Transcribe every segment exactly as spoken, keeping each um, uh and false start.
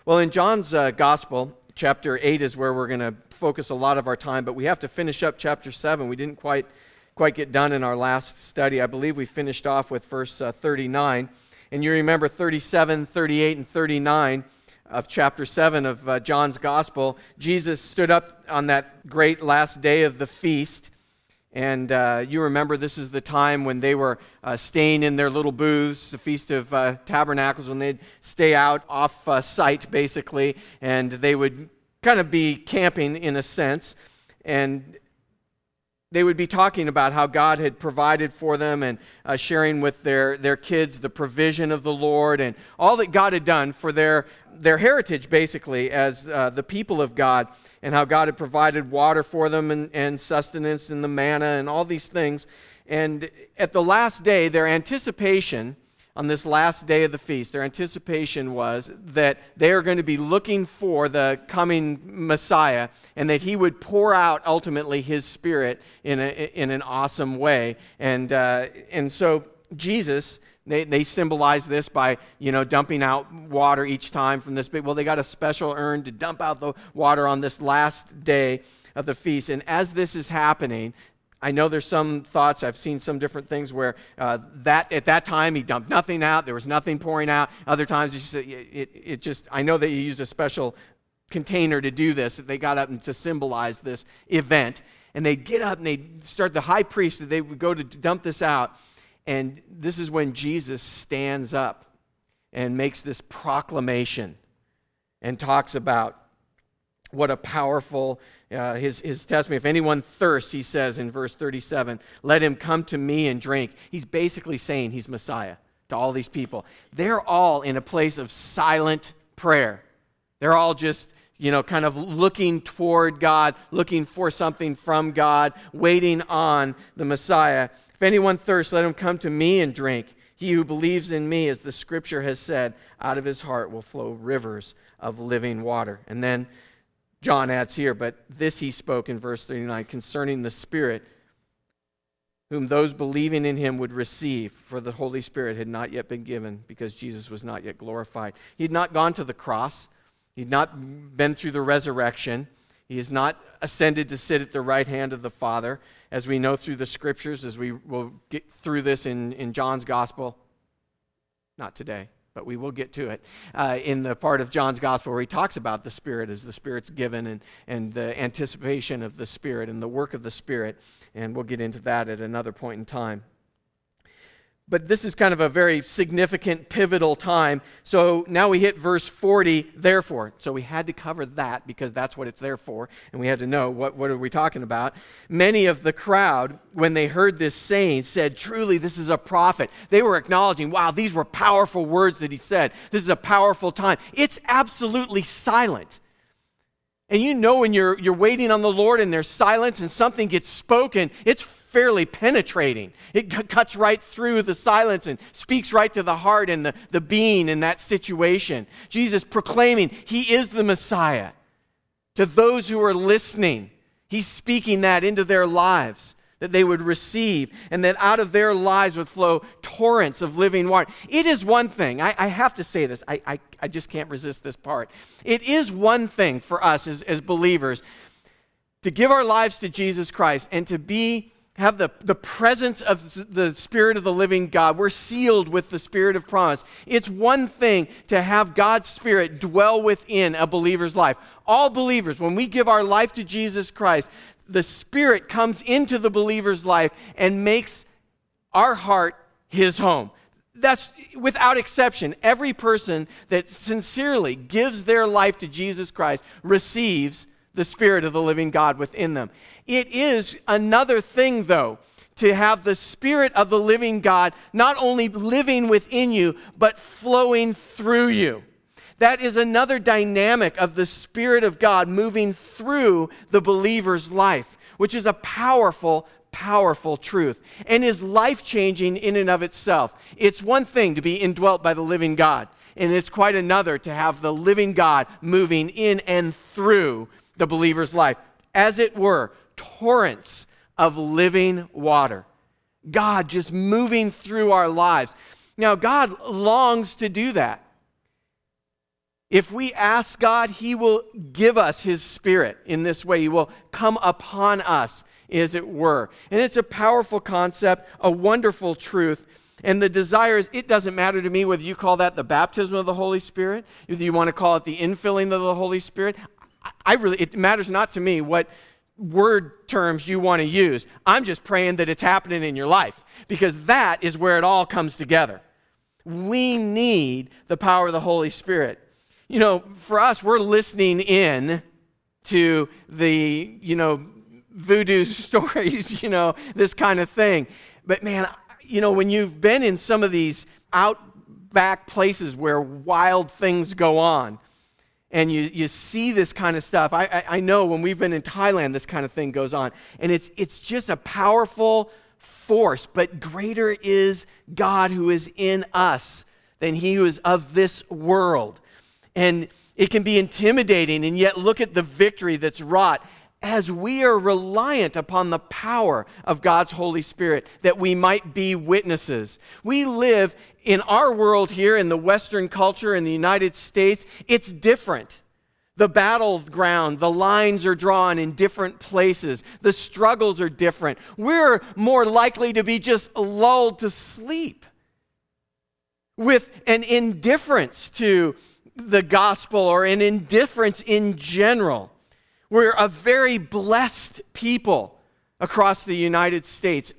Well, in John's uh, Gospel, chapter eight is where we're going to focus a lot of our time, but we have to finish up chapter seven. We didn't quite quite get done in our last study. I believe we finished off with verse uh, thirty-nine. And you remember thirty-seven, thirty-eight, and thirty-nine of chapter seven of uh, John's Gospel. Jesus stood up on that great last day of the feast. And uh, you remember this is the time when they were uh, staying in their little booths, the Feast of uh, Tabernacles, when they'd stay out off uh, site, basically, and they would kind of be camping in a sense. And they would be talking about how God had provided for them and uh, sharing with their, their kids the provision of the Lord and all that God had done for their, their heritage, basically, as uh, the people of God, and how God had provided water for them and, and sustenance and the manna and all these things. And at the last day, their anticipation on this last day of the feast, their anticipation was that they are going to be looking for the coming Messiah and that he would pour out ultimately his Spirit in, a, in an awesome way. And, uh, and so Jesus, they, they symbolize this by, you know, dumping out water each time from this big, well, they got a special urn to dump out the water on this last day of the feast. And as this is happening, I know there's some thoughts, I've seen some different things where uh, that at that time he dumped nothing out, there was nothing pouring out. Other times it's just, it, it, it just, I know that you used a special container to do this. They got up and to symbolize this event. And they get up and they start, the high priest, they would go to dump this out. And this is when Jesus stands up and makes this proclamation and talks about what a powerful Uh, his, his testimony. If anyone thirsts, he says in verse thirty-seven, let him come to me and drink. He's basically saying he's Messiah to all these people. They're all in a place of silent prayer. They're all just, you know, kind of looking toward God, looking for something from God, waiting on the Messiah. If anyone thirsts, let him come to me and drink. He who believes in me, as the scripture has said, out of his heart will flow rivers of living water. And then John adds here, but this he spoke in verse thirty-nine, concerning the Spirit, whom those believing in him would receive, for the Holy Spirit had not yet been given, because Jesus was not yet glorified. He had not gone to the cross. He had not been through the resurrection. He has not ascended to sit at the right hand of the Father, as we know through the Scriptures, as we will get through this in, in John's Gospel. Not today, but we will get to it uh, in the part of John's Gospel where he talks about the Spirit as the Spirit's given and, and the anticipation of the Spirit and the work of the Spirit. And we'll get into that at another point in time. But this is kind of a very significant, pivotal time. So now we hit verse forty, therefore. So we had to cover that because that's what it's there for. And we had to know, what, what are we talking about? Many of the crowd, when they heard this saying, said, truly, this is a prophet. They were acknowledging, wow, these were powerful words that he said. This is a powerful time. It's absolutely silent. And you know when you're, you're waiting on the Lord and there's silence and something gets spoken, it's fairly penetrating. It c- cuts right through the silence and speaks right to the heart and the, the being in that situation. Jesus proclaiming he is the Messiah. To those who are listening, he's speaking that into their lives, that they would receive, and that out of their lives would flow torrents of living water. It is one thing, I, I have to say this, I, I, I just can't resist this part. It is one thing for us as, as believers to give our lives to Jesus Christ and to be have the, the presence of the Spirit of the living God. We're sealed with the Spirit of promise. It's one thing to have God's Spirit dwell within a believer's life. All believers, when we give our life to Jesus Christ, the Spirit comes into the believer's life and makes our heart his home. That's without exception. Every person that sincerely gives their life to Jesus Christ receives the Spirit of the living God within them. It is another thing, though, to have the Spirit of the living God not only living within you, but flowing through you. That is another dynamic of the Spirit of God moving through the believer's life, which is a powerful, powerful truth and is life-changing in and of itself. It's one thing to be indwelt by the living God, and it's quite another to have the living God moving in and through the believer's life. As it were, torrents of living water. God just moving through our lives. Now, God longs to do that. If we ask God, He will give us His Spirit in this way. He will come upon us, as it were. And it's a powerful concept, a wonderful truth. And the desire is, it doesn't matter to me whether you call that the baptism of the Holy Spirit, whether you want to call it the infilling of the Holy Spirit. I really, it matters not to me what word terms you want to use. I'm just praying that it's happening in your life, because that is where it all comes together. We need the power of the Holy Spirit. You know, for us, we're listening in to the, you know, voodoo stories, you know, this kind of thing. But man, you know, when you've been in some of these outback places where wild things go on, and you, you see this kind of stuff, I, I, I know when we've been in Thailand, this kind of thing goes on. And it's it's just a powerful force, but greater is God who is in us than he who is of this world. And it can be intimidating, and yet look at the victory that's wrought as we are reliant upon the power of God's Holy Spirit, that we might be witnesses. We live in our world here, in the Western culture, in the United States. It's different. The battleground, the lines are drawn in different places. The struggles are different. We're more likely to be just lulled to sleep with an indifference to the gospel or an indifference in general. We're a very blessed people across the United States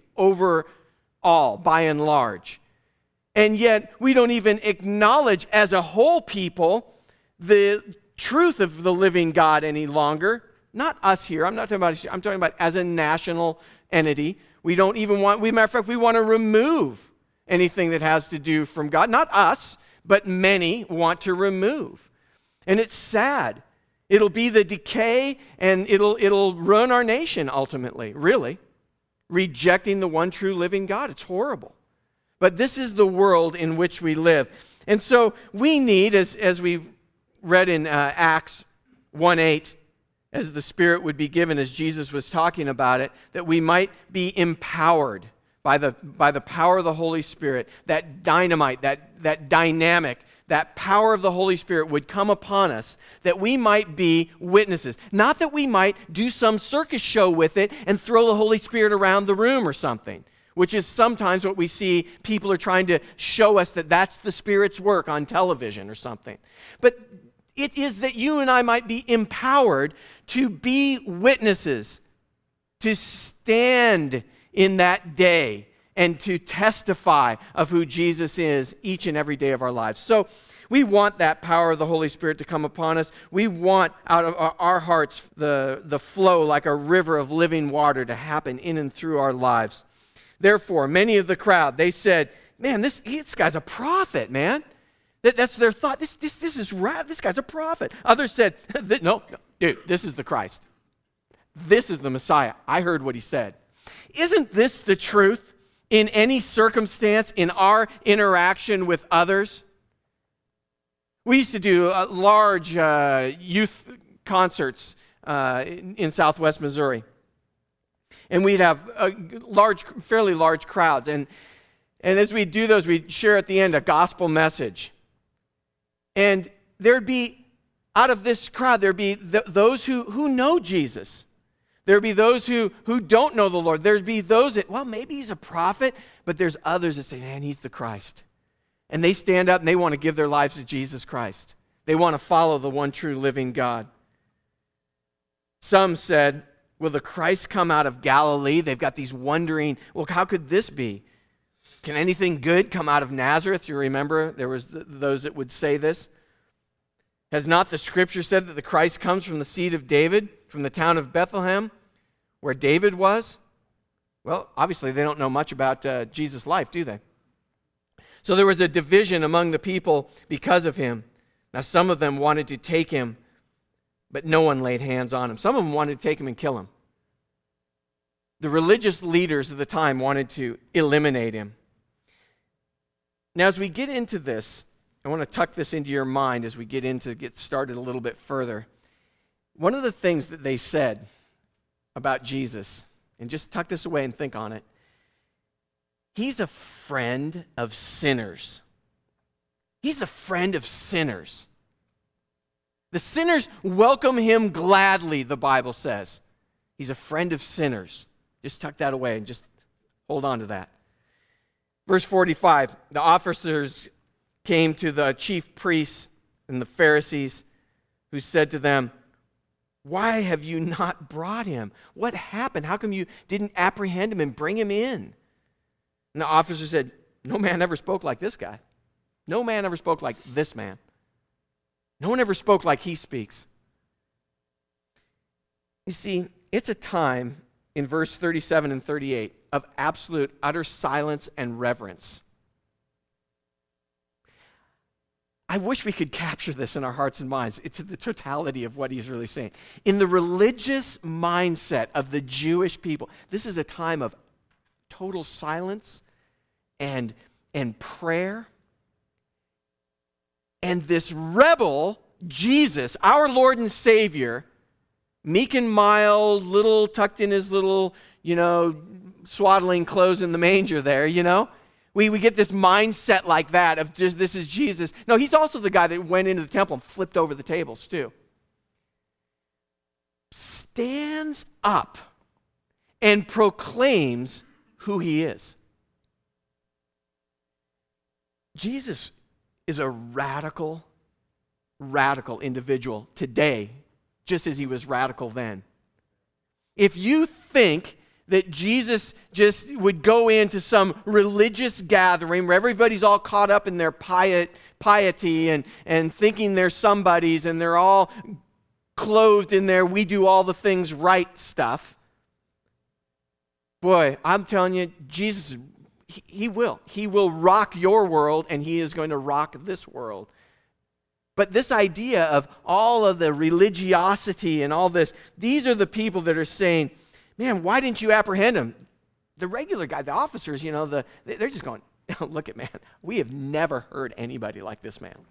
overall, by and large. And yet, we don't even acknowledge as a whole people the truth of the living God any longer. Not us here. I'm not talking about, I'm talking about as a national entity. We don't even want, we, matter of fact, we want to remove anything that has to do from God. Not us, but many want to remove. And it's sad. It'll be the decay, and it'll, it'll ruin our nation ultimately, really. Rejecting the one true living God. It's horrible. But this is the world in which we live. And so we need, as, as we read in uh, Acts one eight, as the Spirit would be given, as Jesus was talking about it, that we might be empowered by the, by the power of the Holy Spirit, that dynamite, that, that dynamic, that power of the Holy Spirit would come upon us, that we might be witnesses. Not that we might do some circus show with it and throw the Holy Spirit around the room or something, which is sometimes what we see. People are trying to show us that that's the Spirit's work on television or something. But it is that you and I might be empowered to be witnesses, to stand in that day and to testify of who Jesus is each and every day of our lives. So we want that power of the Holy Spirit to come upon us. We want out of our hearts the, the flow like a river of living water to happen in and through our lives. Therefore, many of the crowd, they said, man, this, this guy's a prophet, man. That, that's their thought. This, this, this is right. This guy's a prophet. Others said, no, dude, this is the Christ. This is the Messiah. I heard what he said. Isn't this the truth in any circumstance in our interaction with others? We used to do uh, large uh, youth concerts uh, in, in Southwest Missouri. And we'd have uh, large, fairly large crowds. And, and as we do those, we'd share at the end a gospel message. And there'd be, out of this crowd, there'd be th- those who, who know Jesus. There'd be those who, who don't know the Lord. There'd be those that, well, maybe he's a prophet, but there's others that say, man, he's the Christ. And they stand up and they want to give their lives to Jesus Christ. They want to follow the one true living God. Some said, will the Christ come out of Galilee? They've got these wondering, well, how could this be? Can anything good come out of Nazareth? You remember there was th- those that would say this. Has not the Scripture said that the Christ comes from the seed of David, from the town of Bethlehem, where David was? Well, obviously they don't know much about uh, Jesus' life, do they? So there was a division among the people because of him. Now some of them wanted to take him, but no one laid hands on him. Some of them wanted to take him and kill him. The religious leaders of the time wanted to eliminate him. Now as we get into this, I want to tuck this into your mind as we get into get started a little bit further. One of the things that they said about Jesus, and just tuck this away and think on it, he's a friend of sinners. He's a friend of sinners. The sinners welcome him gladly, the Bible says. He's a friend of sinners. Just tuck that away and just hold on to that. Verse forty-five, the officers came to the chief priests and the Pharisees, who said to them, "Why have you not brought him? What happened? How come you didn't apprehend him and bring him in?" And the officer said, "No man ever spoke like this guy. No man ever spoke like this man. No one ever spoke like he speaks." You see, it's a time in verse thirty-seven and thirty-eight of absolute, utter silence and reverence. I wish we could capture this in our hearts and minds. It's the totality of what he's really saying. In the religious mindset of the Jewish people, this is a time of total silence and, and prayer. And this rebel, Jesus, our Lord and Savior, meek and mild, little tucked in his little, you know, swaddling clothes in the manger there, you know. We, we get this mindset like that of just, this is Jesus. No, he's also the guy that went into the temple and flipped over the tables too. Stands up and proclaims who he is. Jesus is a radical, radical individual today, just as he was radical then. If you think that Jesus just would go into some religious gathering where everybody's all caught up in their piety and, and thinking they're somebodies and they're all clothed in their we do all the things right stuff, boy, I'm telling you, Jesus, he, he will. He will rock your world, and he is going to rock this world. But this idea of all of the religiosity and all this, these are the people that are saying, man, why didn't you apprehend him? The regular guy, the officers, you know, the, they're just going, look at man, we have never heard anybody like this man.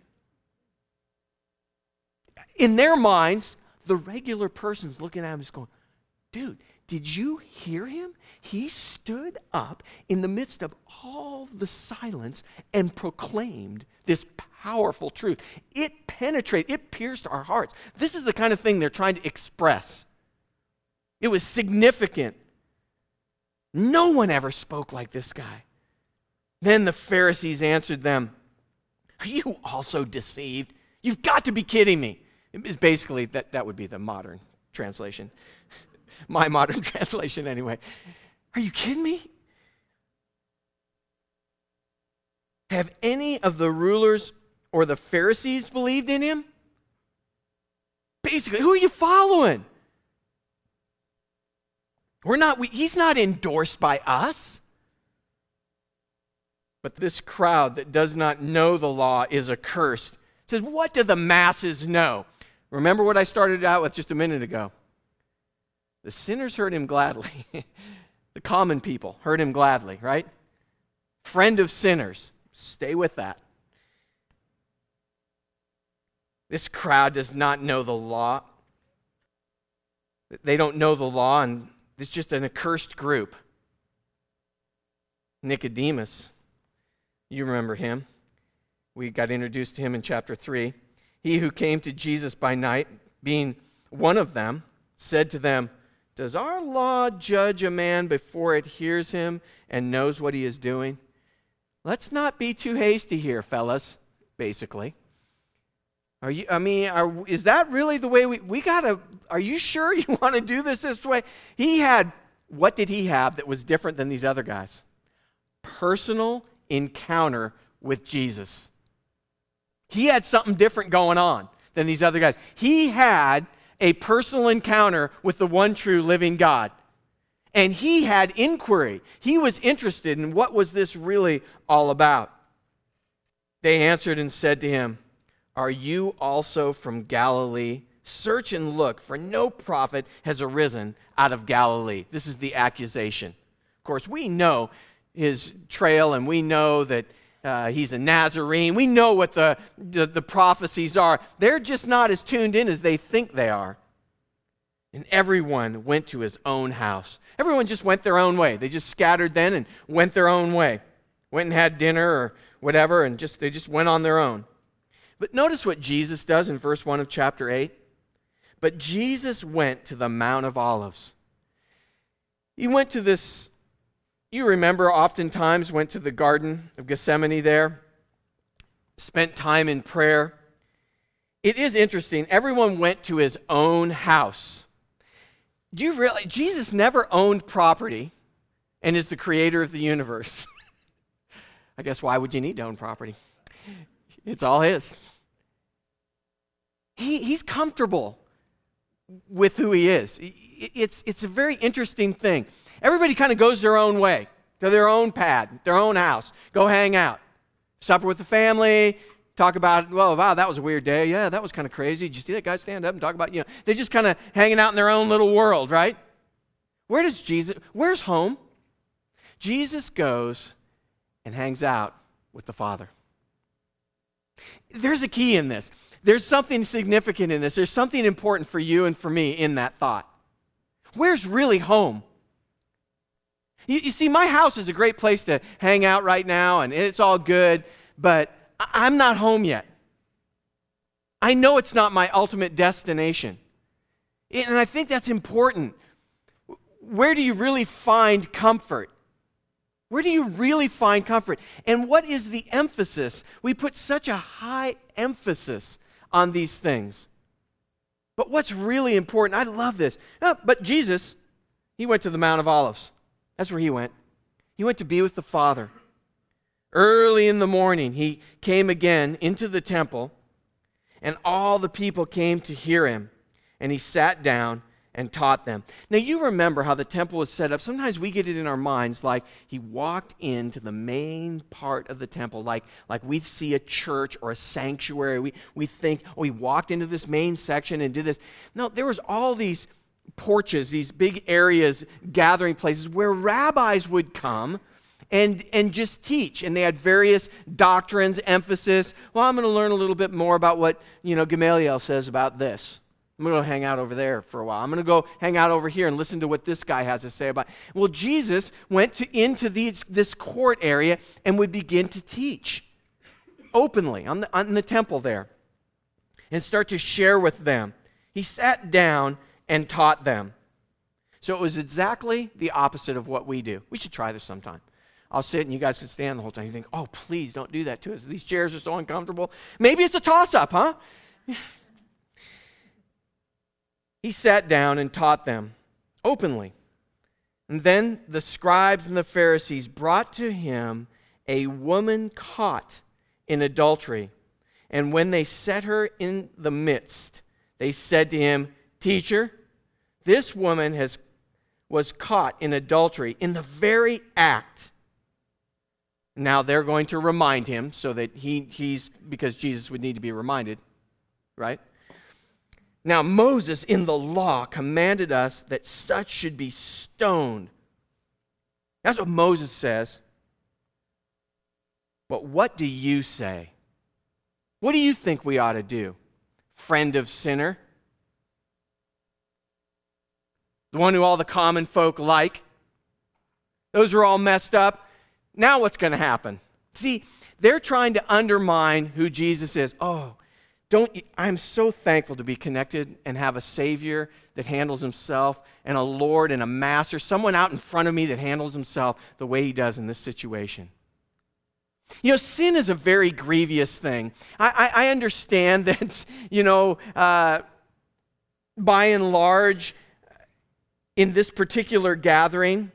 In their minds, the regular person's looking at him just going, dude, did you hear him? He stood up in the midst of all the silence and proclaimed this powerful truth. It penetrated, it pierced our hearts. This is the kind of thing they're trying to express. It was significant. No one ever spoke like this guy. Then the Pharisees answered them, "Are you also deceived? You've got to be kidding me." It's basically, that, that would be the modern translation. My modern translation anyway. Are you kidding me? Have any of the rulers or the Pharisees believed in him? Basically, who are you following? We're not, we, he's not endorsed by us. But this crowd that does not know the law is accursed. It says, what do the masses know? Remember what I started out with just a minute ago. The sinners heard him gladly. The common people heard him gladly, right? Friend of sinners. Stay with that. This crowd does not know the law. They don't know the law, and it's just an accursed group. Nicodemus, you remember him. We got introduced to him in chapter three. He who came to Jesus by night, being one of them, said to them, "Does our law judge a man before it hears him and knows what he is doing?" Let's not be too hasty here, fellas, basically. Are you, I mean, are, is that really the way we, we gotta, are you sure you want to do this this way? He had, what did he have that was different than these other guys? Personal encounter with Jesus. He had something different going on than these other guys. He had a personal encounter with the one true living God. And he had inquiry. He was interested in what was this really all about. They answered and said to him, "Are you also from Galilee? Search and look, for no prophet has arisen out of Galilee." This is the accusation. Of course, we know his trail, and we know that uh, he's a Nazarene. We know what the, the, the prophecies are. They're just not as tuned in as they think they are. And everyone went to his own house. Everyone just went their own way. They just scattered then and went their own way. Went and had dinner or whatever, and just they just went on their own. But notice what Jesus does in verse one of chapter eight. But Jesus went to the Mount of Olives. He went to this, you remember, oftentimes went to the Garden of Gethsemane there, spent time in prayer. It is interesting. Everyone went to his own house. Do you realize Jesus never owned property and is the creator of the universe? I guess why would you need to own property? It's all his. He, he's comfortable with who he is. It's, it's a very interesting thing. Everybody kind of goes their own way, to their own pad, their own house. Go hang out. Supper with the family. Talk about, well, wow, that was a weird day. Yeah, that was kind of crazy. Did you see that guy stand up and talk about, you know, they're just kind of hanging out in their own little world, right? Where does Jesus, where's home? Jesus goes and hangs out with the Father. There's a key in this. There's something significant in this. There's something important for you and for me in that thought. Where's really home? You, you see, my house is a great place to hang out right now, and it's all good, but I'm not home yet. I know it's not my ultimate destination. And I think that's important. Where do you really find comfort? Where do you really find comfort? And what is the emphasis? We put such a high emphasis on these things. But what's really important, I love this. Oh, but Jesus, he went to the Mount of Olives. That's where he went. He went to be with the Father. Early in the morning, he came again into the temple, and all the people came to hear him, and he sat down and taught them. Now, you remember how the temple was set up. Sometimes we get it in our minds like he walked into the main part of the temple, like, like we see a church or a sanctuary. We, we think, oh, he walked into this main section and did this. No, there was all these porches, these big areas, gathering places where rabbis would come and, and just teach. And they had various doctrines, emphasis. Well, I'm going to learn a little bit more about what, you know, Gamaliel says about this. I'm going to go hang out over there for a while. I'm going to go hang out over here and listen to what this guy has to say about it. Well, Jesus went to, into these, this court area and would begin to teach openly on the, on the temple there and start to share with them. He sat down and taught them. So it was exactly the opposite of what we do. We should try this sometime. I'll sit and you guys can stand the whole time. You think, oh, please don't do that to us. These chairs are so uncomfortable. Maybe it's a toss-up, huh? He sat down and taught them openly. And then the scribes and the Pharisees brought to him a woman caught in adultery. And when they set her in the midst, they said to him, "Teacher, this woman has was caught in adultery in the very act." Now they're going to remind him so that he he's because Jesus would need to be reminded, right? Now, Moses in the law commanded us that such should be stoned. That's what Moses says. But what do you say? What do you think we ought to do? Friend of sinner? The one who all the common folk like? Those are all messed up. Now what's going to happen? See, they're trying to undermine who Jesus is. Oh, Don't, I'm so thankful to be connected and have a Savior that handles himself and a Lord and a Master, someone out in front of me that handles himself the way he does in this situation. You know, sin is a very grievous thing. I, I, I understand that, you know, uh, by and large, in this particular gathering,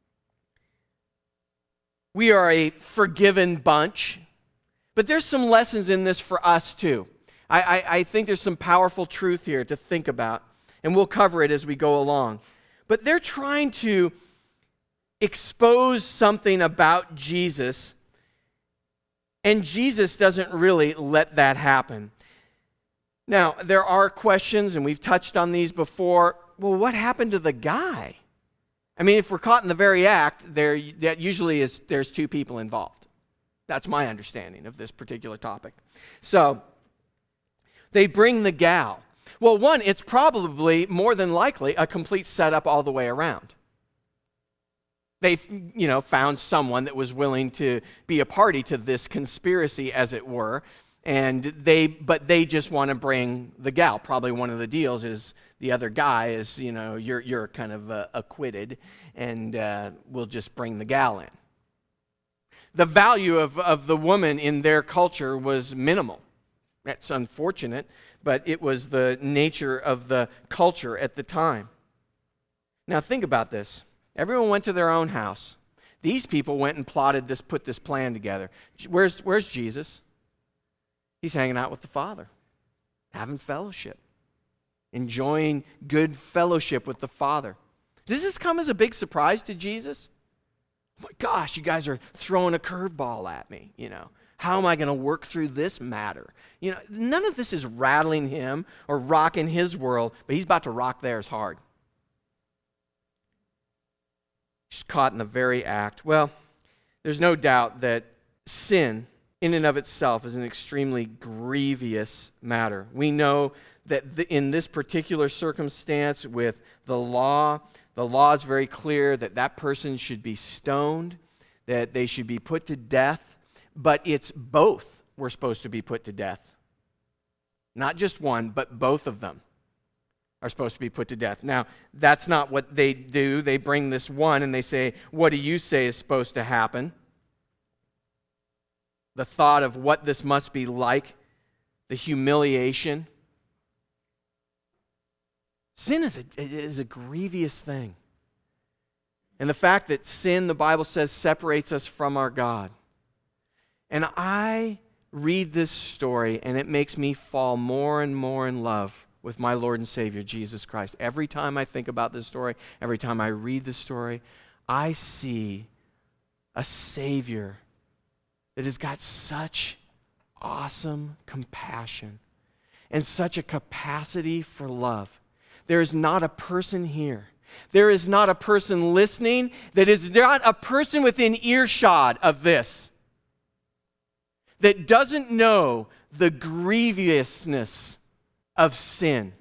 we are a forgiven bunch. But there's some lessons in this for us too. I, I, I think there's some powerful truth here to think about, and we'll cover it as we go along. But they're trying to expose something about Jesus, and Jesus doesn't really let that happen. Now, there are questions, and we've touched on these before. Well, what happened to the guy? I mean, if we're caught in the very act, there that usually is there's two people involved. That's my understanding of this particular topic. So, they bring the gal. Well, one, it's probably more than likely a complete setup all the way around. They've, you know, found someone that was willing to be a party to this conspiracy, as it were. And they, but they just want to bring the gal. Probably one of the deals is the other guy is, you know, you're you're kind of uh, acquitted, and uh, we'll just bring the gal in. The value of, of the woman in their culture was minimal. That's unfortunate, but it was the nature of the culture at the time. Now think about this. Everyone went to their own house. These people went and plotted this, put this plan together. Where's, where's Jesus? He's hanging out with the Father, having fellowship, enjoying good fellowship with the Father. Does this come as a big surprise to Jesus? Oh my gosh, you guys are throwing a curveball at me, you know. How am I going to work through this matter? You know, none of this is rattling him or rocking his world, but he's about to rock theirs hard. He's caught in the very act. Well, there's no doubt that sin in and of itself is an extremely grievous matter. We know that the, in this particular circumstance with the law, the law is very clear that that person should be stoned, that they should be put to death, but it's both were supposed to be put to death. Not just one, but both of them are supposed to be put to death. Now, that's not what they do. They bring this one and they say, what do you say is supposed to happen? The thought of what this must be like, the humiliation. Sin is a, is a grievous thing. And the fact that sin, the Bible says, separates us from our God. And I read this story and it makes me fall more and more in love with my Lord and Savior, Jesus Christ. Every time I think about this story, every time I read this story, I see a Savior that has got such awesome compassion and such a capacity for love. There is not a person here, there is not a person listening, that is not a person within earshot of this that doesn't know the grievousness of sin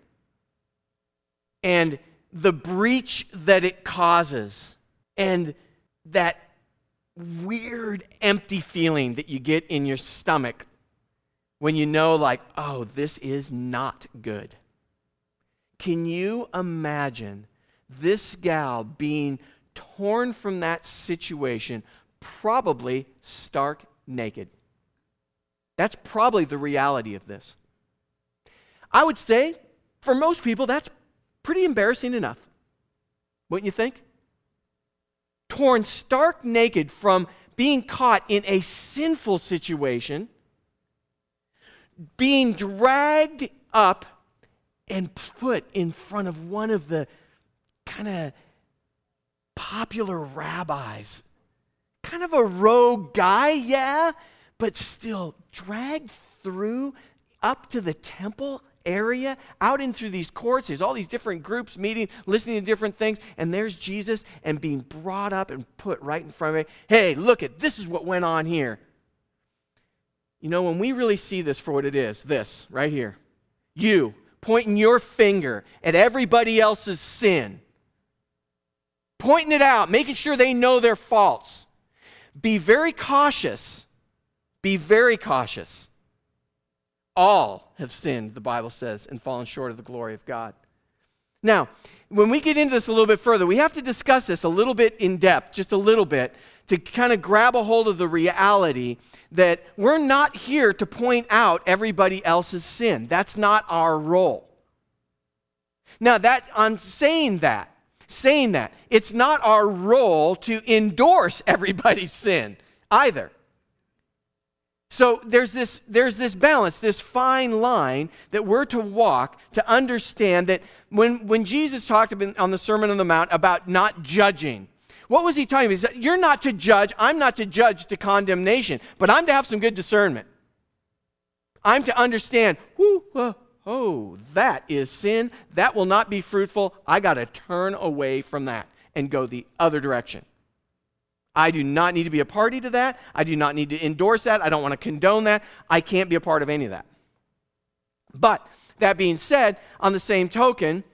and the breach that it causes and that weird empty feeling that you get in your stomach when you know, like, oh, this is not good. Can you imagine this gal being torn from that situation, probably stark naked? That's probably the reality of this. I would say, for most people, that's pretty embarrassing enough. Wouldn't you think? Torn stark naked from being caught in a sinful situation, being dragged up and put in front of one of the kind of popular rabbis. Kind of a rogue guy, yeah, but still dragged through up to the temple area, out into these courts. There's all these different groups meeting, listening to different things, and there's Jesus and being brought up and put right in front of me. Hey, look at this is what went on here. You know, when we really see this for what it is, this right here, you pointing your finger at everybody else's sin, pointing it out, making sure they know their faults. Be very cautious. Be very cautious. All have sinned, the Bible says, and fallen short of the glory of God. Now, when we get into this a little bit further, we have to discuss this a little bit in depth, just a little bit, to kind of grab a hold of the reality that we're not here to point out everybody else's sin. That's not our role. Now, that I'm saying that, saying that, it's not our role to endorse everybody's sin either. So there's this, there's this balance, this fine line that we're to walk to understand that when, when Jesus talked about, on the Sermon on the Mount about not judging, what was he talking about? He said, you're not to judge, I'm not to judge to condemnation, but I'm to have some good discernment. I'm to understand, whoo, uh, oh, that is sin, that will not be fruitful, I got to turn away from that and go the other direction. I do not need to be a party to that. I do not need to endorse that. I don't want to condone that. I can't be a part of any of that. But that being said, on the same token,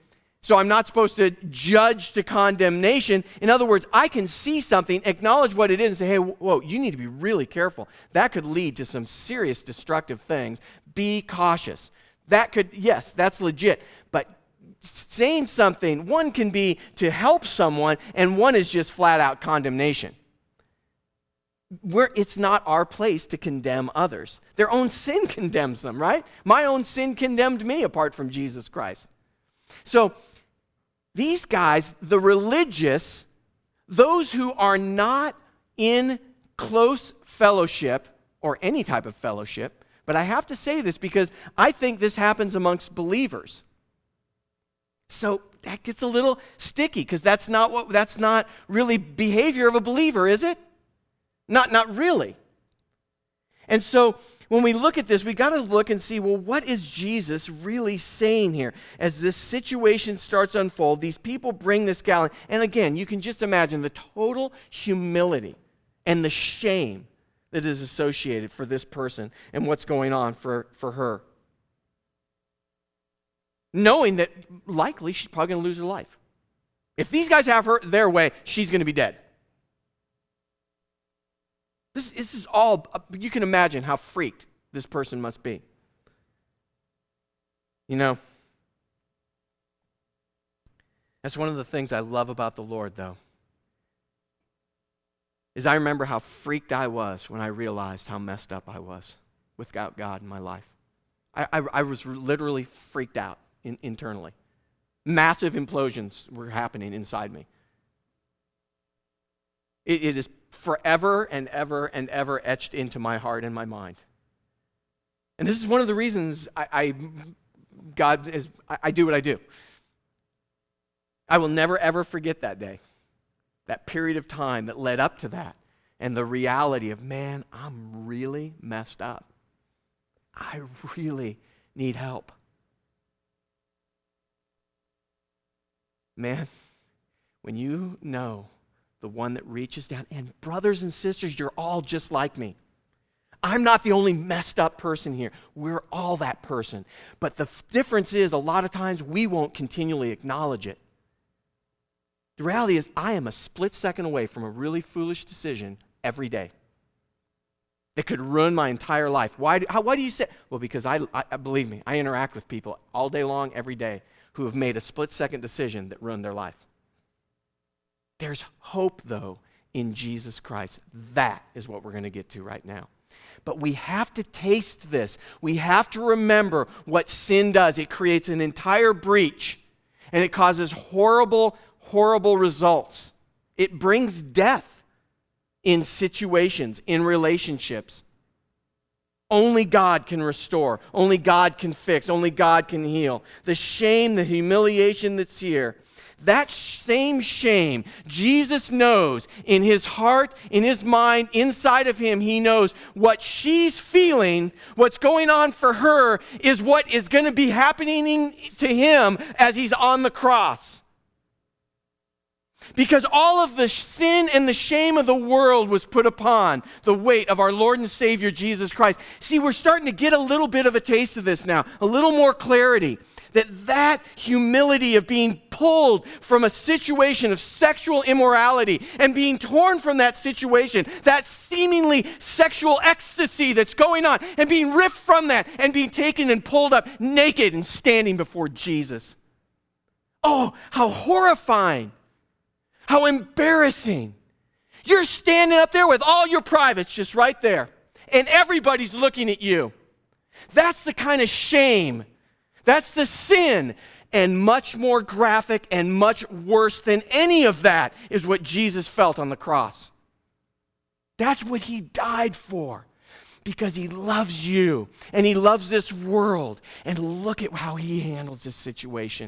So I'm not supposed to judge to condemnation. In other words, I can see something, acknowledge what it is, and say, hey, whoa, you need to be really careful. That could lead to some serious destructive things. Be cautious. That could, yes, that's legit. But saying something, one can be to help someone, and one is just flat out condemnation. We're, it's not our place to condemn others. Their own sin condemns them, right? My own sin condemned me apart from Jesus Christ. So these guys, the religious, those who are not in close fellowship or any type of fellowship, but I have to say this because I think this happens amongst believers. So that gets a little sticky because that's not what that's not really behavior of a believer, is it? Not, not really. And so when we look at this, we got to look and see, well, what is Jesus really saying here? As this situation starts to unfold, these people bring this gal in. And again, you can just imagine the total humility and the shame that is associated for this person and what's going on for, for her. Knowing that likely she's probably going to lose her life. If these guys have her their way, she's going to be dead. This, this is all, you can imagine how freaked this person must be. You know, that's one of the things I love about the Lord, though, is I remember how freaked I was when I realized how messed up I was without God in my life. I, I, I was literally freaked out in, internally. Massive implosions were happening inside me. It, it is forever and ever and ever etched into my heart and my mind. And this is one of the reasons I, I God is, I, I do what I do. I will never ever forget that day, that period of time that led up to that, and the reality of, man, I'm really messed up. I really need help. Man, when you know the one that reaches down, and brothers and sisters, you're all just like me. I'm not the only messed up person here. We're all that person. But the f- difference is, a lot of times we won't continually acknowledge it. The reality is, I am a split second away from a really foolish decision every day that could ruin my entire life. Why do, how, why do you say? Well, because I, I, believe me, I interact with people all day long, every day, who have made a split second decision that ruined their life. There's hope, though, in Jesus Christ. That is what we're going to get to right now. But we have to taste this. We have to remember what sin does. It creates an entire breach, and it causes horrible, horrible results. It brings death in situations, in relationships. Only God can restore. Only God can fix. Only God can heal. The shame, the humiliation that's here, that same shame, Jesus knows in his heart, in his mind, inside of him, he knows what she's feeling, what's going on for her is what is going to be happening to him as he's on the cross. Because all of the sin and the shame of the world was put upon the weight of our Lord and Savior, Jesus Christ. See, we're starting to get a little bit of a taste of this now, a little more clarity. That that humility of being pulled from a situation of sexual immorality and being torn from that situation, that seemingly sexual ecstasy that's going on, and being ripped from that and being taken and pulled up naked and standing before Jesus. Oh, how horrifying. How embarrassing. You're standing up there with all your privates just right there, and everybody's looking at you. That's the kind of shame. That's the sin. And much more graphic and much worse than any of that is what Jesus felt on the cross. That's what he died for. Because he loves you and he loves this world. And look at how he handles this situation.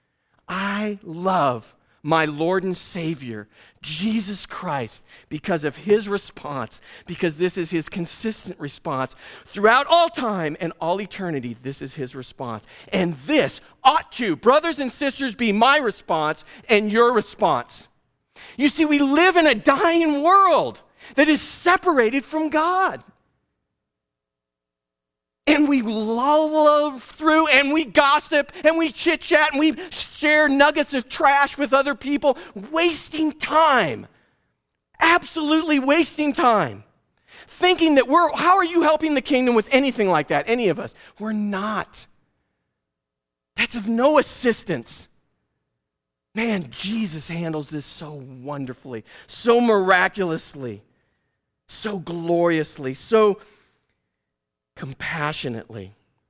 I love my Lord and Savior, Jesus Christ, because of his response, because this is his consistent response. Throughout all time and all eternity, this is his response. And this ought to, brothers and sisters, be my response and your response. You see, we live in a dying world that is separated from God. And we lull through and we gossip and we chit-chat and we share nuggets of trash with other people, wasting time. Absolutely wasting time. Thinking that we're, how are you helping the kingdom with anything like that? Any of us? We're not. That's of no assistance. Man, Jesus handles this so wonderfully, so miraculously, so gloriously, so compassionately.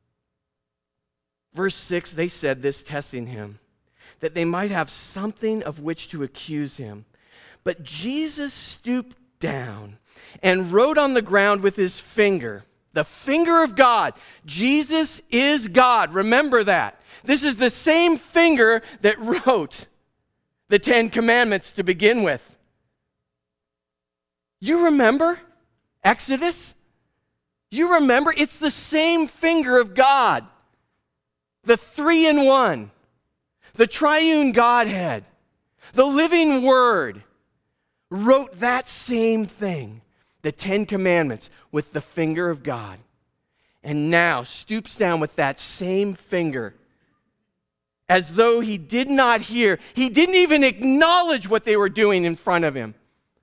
Verse six, they said this, testing him, that they might have something of which to accuse him. But Jesus stooped down and wrote on the ground with his finger, the finger of God. Jesus is God. Remember that. This is the same finger that wrote the Ten Commandments to begin with. You remember Exodus? You remember? It's the same finger of God. The three in one. The triune Godhead. The living Word wrote that same thing, the Ten Commandments, with the finger of God. And now stoops down with that same finger as though he did not hear. He didn't even acknowledge what they were doing in front of him.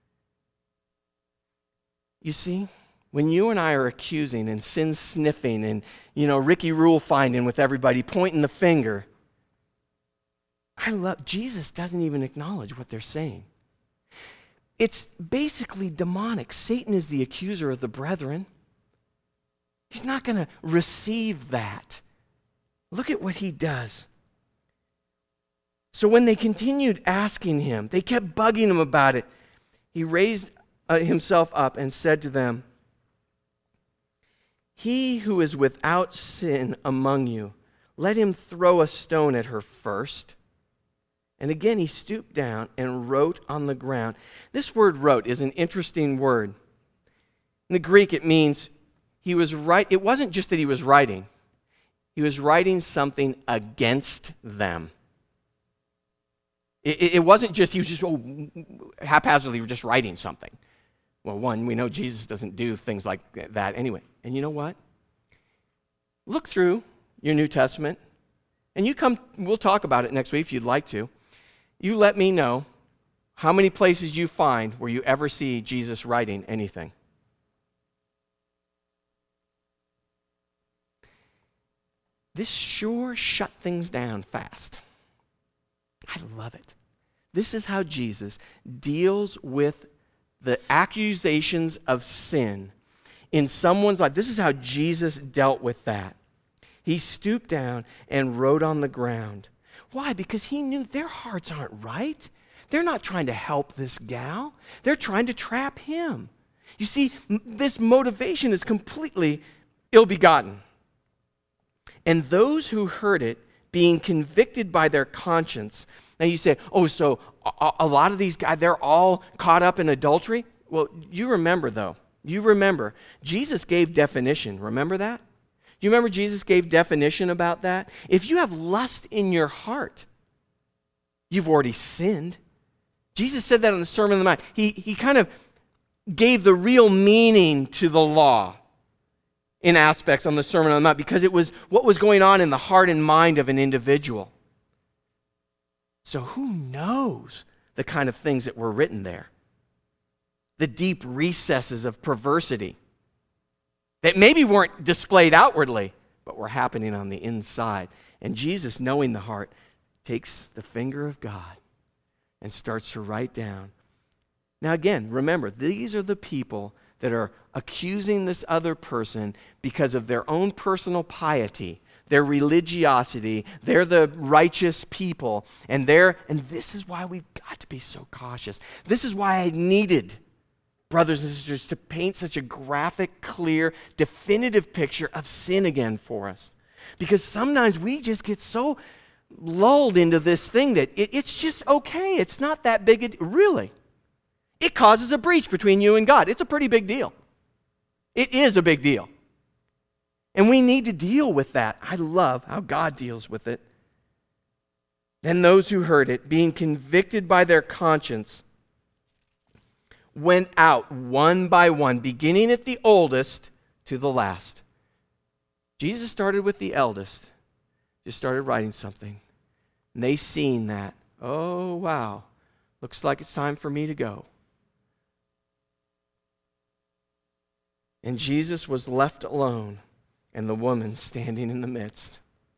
You see, when you and I are accusing and sin sniffing and, you know, Ricky rule finding with everybody, pointing the finger, I love, Jesus doesn't even acknowledge what they're saying. It's basically demonic. Satan is the accuser of the brethren. He's not going to receive that. Look at what he does. So when they continued asking him, they kept bugging him about it, he raised uh, himself up and said to them, "He who is without sin among you, let him throw a stone at her first." And again he stooped down and wrote on the ground. This word wrote is an interesting word. In the Greek it means he was right. It wasn't just that he was writing. He was writing something against them. It, it wasn't just, he was just oh, haphazardly just writing something. Well, one, we know Jesus doesn't do things like that anyway. And you know what? Look through your New Testament, and you come, we'll talk about it next week if you'd like to. You let me know how many places you find where you ever see Jesus writing anything. This sure shut things down fast. I love it. This is how Jesus deals with the accusations of sin in someone's life. This is how Jesus dealt with that. He stooped down and wrote on the ground. Why? Because he knew their hearts aren't right. They're not trying to help this gal. They're trying to trap him. You see, m- this motivation is completely ill-begotten. And those who heard it, being convicted by their conscience. Now you say, oh, so a, a lot of these guys, they're all caught up in adultery? Well, you remember though, you remember, Jesus gave definition. Remember that? You remember Jesus gave definition about that? If you have lust in your heart, you've already sinned. Jesus said that on the Sermon on the Mount. He, he kind of gave the real meaning to the law in aspects on the Sermon on the Mount because it was what was going on in the heart and mind of an individual. So who knows the kind of things that were written there? The deep recesses of perversity that maybe weren't displayed outwardly, but were happening on the inside. And Jesus, knowing the heart, takes the finger of God and starts to write down. Now again, remember, these are the people that are accusing this other person because of their own personal piety, their religiosity. They're the righteous people, and they're and this is why we've got to be so cautious. This is why I needed brothers and sisters to paint such a graphic, clear, definitive picture of sin again for us. Because sometimes we just get so lulled into this thing that it, it's just okay. It's not that big a deal. Really. It causes a breach between you and God. It's a pretty big deal. It is a big deal. And we need to deal with that. I love how God deals with it. Then those who heard it, being convicted by their conscience, went out one by one, beginning at the oldest to the last. Jesus started with the eldest, just started writing something. And they seen that. Oh, wow. Looks like it's time for me to go. And Jesus was left alone, and the woman standing in the midst.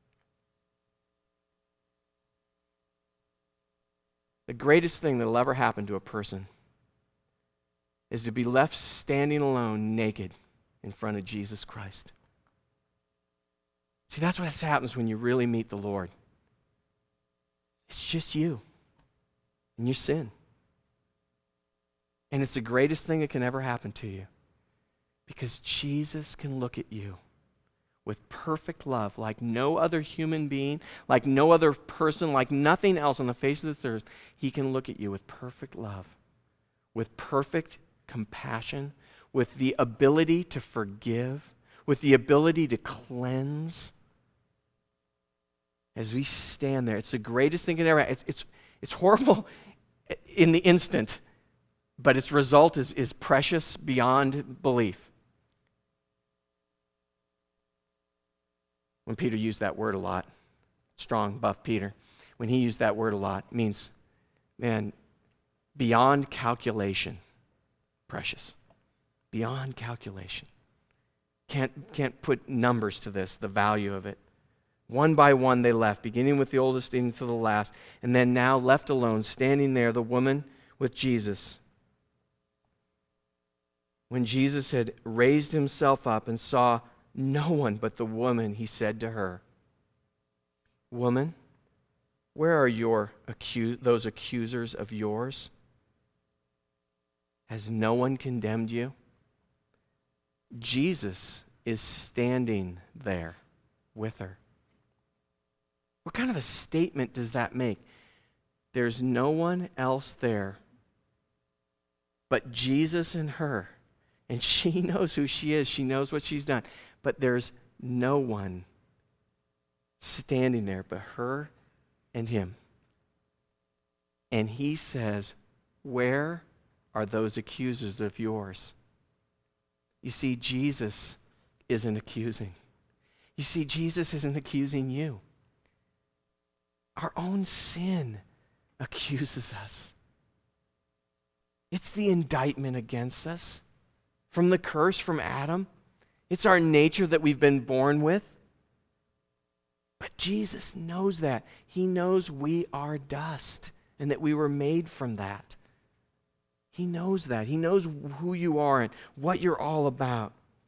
The greatest thing that will ever happen to a person is to be left standing alone, naked, in front of Jesus Christ. See, that's what happens when you really meet the Lord. It's just you and your sin. And it's the greatest thing that can ever happen to you. Because Jesus can look at you with perfect love, like no other human being, like no other person, like nothing else on the face of the earth. He can look at you with perfect love, with perfect compassion, with the ability to forgive, with the ability to cleanse. As we stand there, it's the greatest thing that ever. It's it's it's horrible in the instant, but its result is is precious beyond belief. When Peter used that word a lot, strong, buff Peter, when he used that word a lot, it means, man, beyond calculation, precious. Beyond calculation. Can't, can't put numbers to this, the value of it. One by one they left, beginning with the oldest into the last, and then now left alone, standing there, the woman with Jesus. When Jesus had raised himself up and saw no one but the woman, he said to her, "Woman, where are your accu- those accusers of yours? Has no one condemned you?" Jesus is standing there with her. What kind of a statement does that make? There's no one else there but Jesus and her. And she knows who she is. She knows what she's done. But there's no one standing there but her and him. And he says, "Where are those accusers of yours?" You see, Jesus isn't accusing. You see, Jesus isn't accusing you. Our own sin accuses us. It's the indictment against us. From the curse from Adam. It's our nature that we've been born with. But Jesus knows that. He knows we are dust and that we were made from that. He knows that. He knows who you are and what you're all about.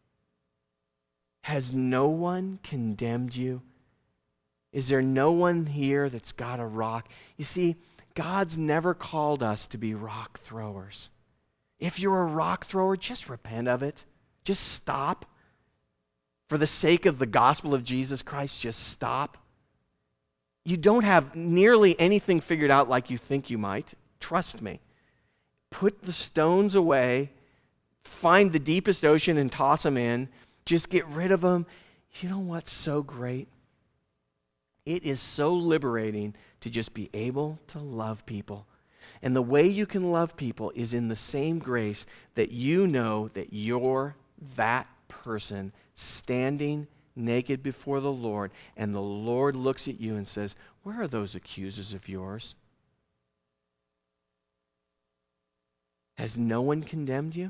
Has no one condemned you? Is there no one here that's got a rock? You see, God's never called us to be rock throwers. If you're a rock thrower, just repent of it. Just stop. For the sake of the gospel of Jesus Christ, just stop. You don't have nearly anything figured out like you think you might. Trust me. Put the stones away, find the deepest ocean and toss them in. Just get rid of them. You know what's so great? It is so liberating to just be able to love people. And the way you can love people is in the same grace that you know that you're that person standing naked before the Lord, and the Lord looks at you and says, "Where are those accusers of yours? Has no one condemned you?"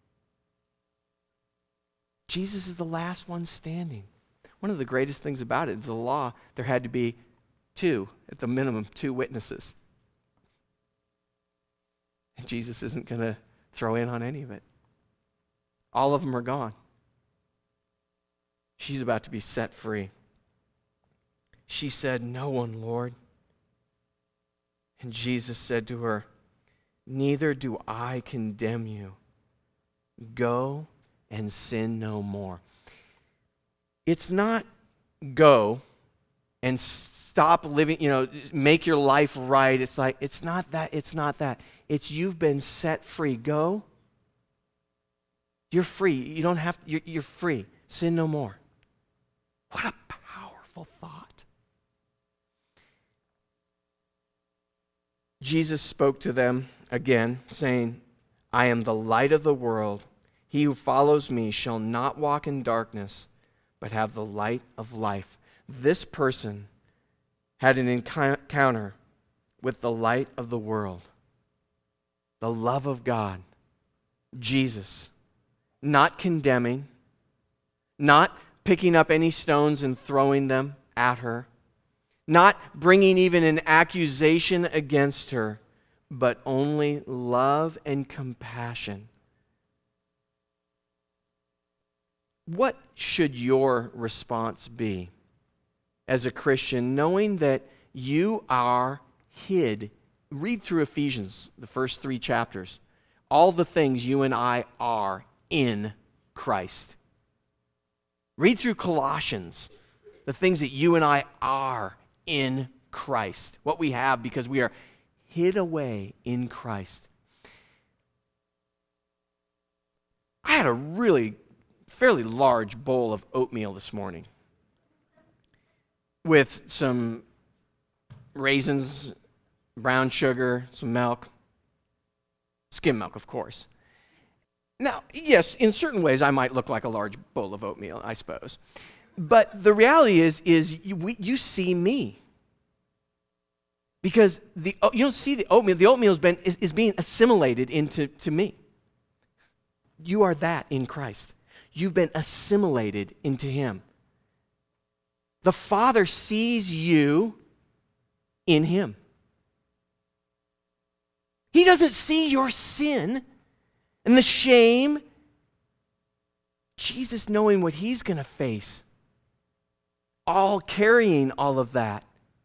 Jesus is the last one standing. One of the greatest things about it is the law, there had to be two, at the minimum, two witnesses. And Jesus isn't going to throw in on any of it. All of them are gone. She's about to be set free. She said, "No one, Lord." And Jesus said to her, "Neither do I condemn you. Go and sin no more." It's not go and stop living, you know, make your life right. It's like, it's not that, it's not that. It's you've been set free. Go. You're free. You don't have, you're, you're free. Sin no more. What a powerful thought. Jesus spoke to them again, saying, "I am the light of the world. He who follows me shall not walk in darkness, but have the light of life. This person had an encounter with the light of the world, the love of God, Jesus, not condemning, not picking up any stones and throwing them at her, not bringing even an accusation against her, but only love and compassion. What should your response be as a Christian, knowing that you are hid? Read through Ephesians, the first three chapters. All the things you and I are in Christ. Read through Colossians, the things that you and I are in Christ. What we have because we are hid away in Christ. I had a really fairly large bowl of oatmeal this morning with some raisins, brown sugar, some milk, skim milk, of course. Now, yes, in certain ways I might look like a large bowl of oatmeal, I suppose. But the reality is, is you, we, you see me. Because the, you don't see the oatmeal. The oatmeal has been, is, is being assimilated into to me. You are that in Christ. You've been assimilated into Him. The Father sees you in Him. He doesn't see your sin and the shame. Jesus, knowing what He's going to face, all carrying all of that,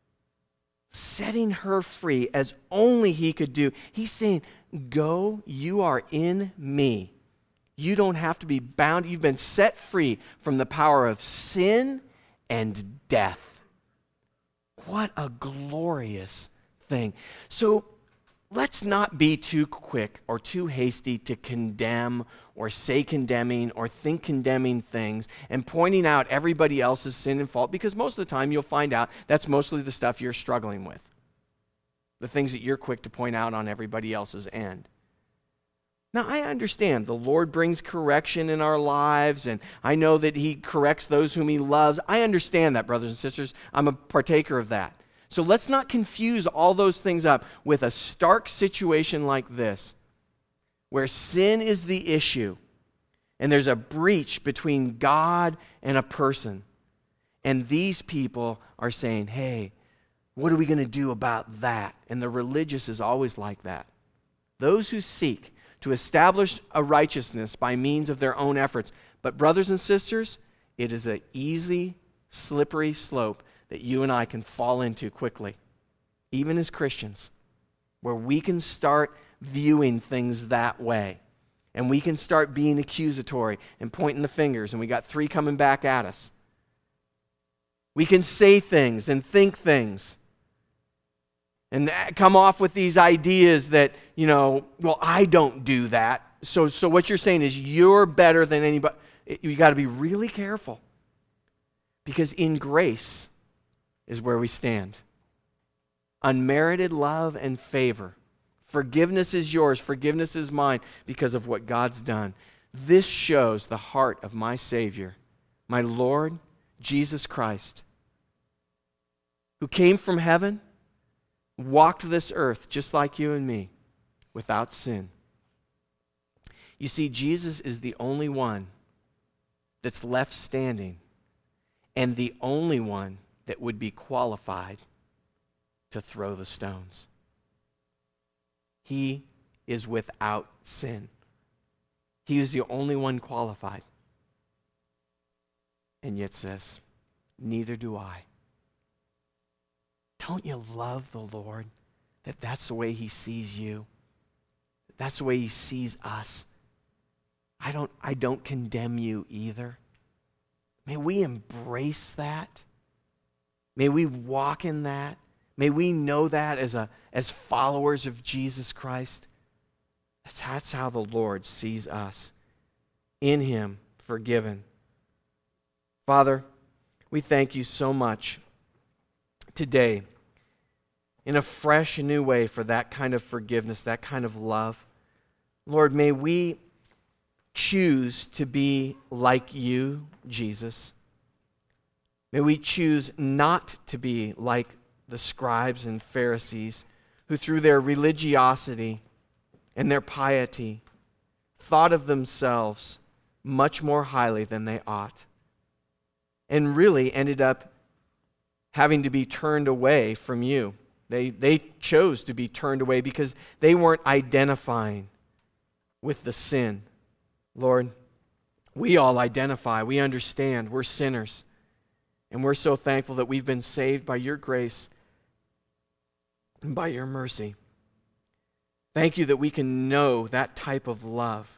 setting her free as only He could do. He's saying, go, you are in me. You don't have to be bound. You've been set free from the power of sin and death. What a glorious thing. So let's not be too quick or too hasty to condemn or say condemning or think condemning things and pointing out everybody else's sin and fault, because most of the time you'll find out that's mostly the stuff you're struggling with. The things that you're quick to point out on everybody else's end. Now, I understand the Lord brings correction in our lives, and I know that He corrects those whom He loves. I understand that, brothers and sisters. I'm a partaker of that. So let's not confuse all those things up with a stark situation like this, where sin is the issue, and there's a breach between God and a person. And these people are saying, hey, what are we going to do about that? And the religious is always like that. Those who seek to establish a righteousness by means of their own efforts. But brothers and sisters, it is an easy, slippery slope that you and I can fall into quickly, even as Christians, where we can start viewing things that way. And we can start being accusatory and pointing the fingers, and we got three coming back at us. We can say things and think things and come off with these ideas that, you know, well, I don't do that. So, so what you're saying is you're better than anybody. You got to be really careful, because in grace is where we stand. Unmerited love and favor. Forgiveness is yours. Forgiveness is mine because of what God's done. This shows the heart of my Savior, my Lord Jesus Christ, who came from heaven, walked this earth just like you and me, without sin. You see, Jesus is the only one that's left standing and the only one that would be qualified to throw the stones. He is without sin. He is the only one qualified. And yet says, neither do I. Don't you love the Lord? That that's the way He sees you. That's the way He sees us. I don't, I don't condemn you either. May we embrace that. May we walk in that. May we know that as, a, as followers of Jesus Christ. That's, that's how the Lord sees us. In Him, forgiven. Father, we thank You so much today in a fresh and new way for that kind of forgiveness, that kind of love. Lord, may we choose to be like You, Jesus. May we choose not to be like the scribes and Pharisees who through their religiosity and their piety thought of themselves much more highly than they ought, and really ended up having to be turned away from you. They, they chose to be turned away because they weren't identifying with the sin. Lord, we all identify, we understand, we're sinners. And we're so thankful that we've been saved by your grace and by your mercy. Thank you that we can know that type of love.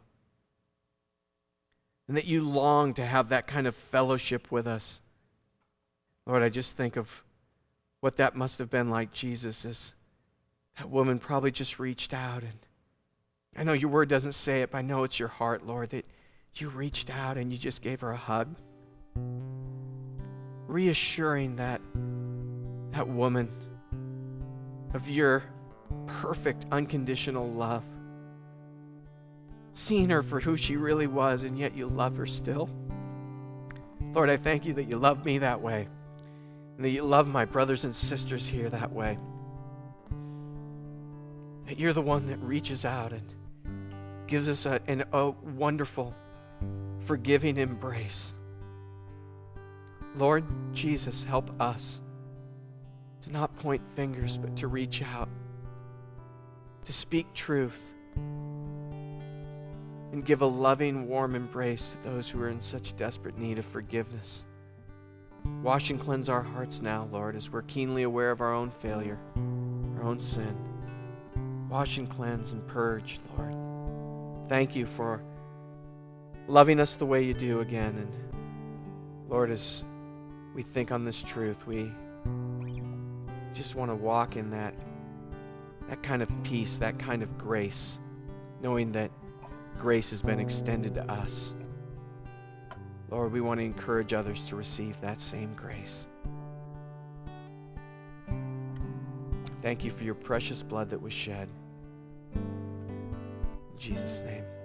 And that you long to have that kind of fellowship with us. Lord, I just think of what that must have been like, Jesus, as that woman probably just reached out. And I know your word doesn't say it, but I know it's your heart, Lord, that you reached out and you just gave her a hug. Reassuring that, that woman of your perfect, unconditional love. Seeing her for who she really was, and yet you love her still. Lord, I thank you that you love me that way, and that you love my brothers and sisters here that way. That you're the one that reaches out and gives us a, an, a wonderful, forgiving embrace. Lord Jesus, help us to not point fingers, but to reach out, to speak truth, and give a loving, warm embrace to those who are in such desperate need of forgiveness. Wash and cleanse our hearts now, Lord, as we're keenly aware of our own failure, our own sin. Wash and cleanse and purge, Lord. Thank you for loving us the way you do again. And Lord, as we think on this truth, we just want to walk in that, that kind of peace, that kind of grace, knowing that grace has been extended to us. Lord, we want to encourage others to receive that same grace. Thank you for your precious blood that was shed. In Jesus' name.